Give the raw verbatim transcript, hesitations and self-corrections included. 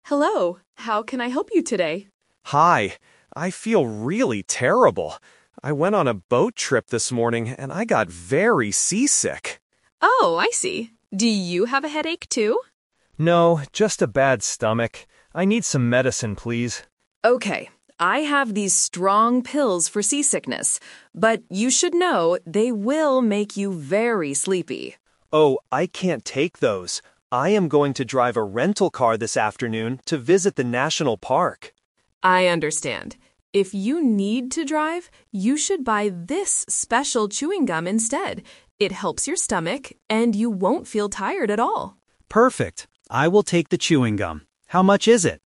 Hello, how can I help you today? Hi, I feel really terrible. I went on a boat trip this morning and I got very seasick. Oh, I see. Do you have a headache too? No, just a bad stomach. I need some medicine, please. Okay, I have these strong pills for seasickness, but you should know they will make you very sleepy. Oh, I can't take those. I am going to drive a rental car this afternoon to visit the national park. I understand. If you need to drive, you should buy this special chewing gum instead. It helps your stomach, and you won't feel tired at all. Perfect. I will take the chewing gum. How much is it?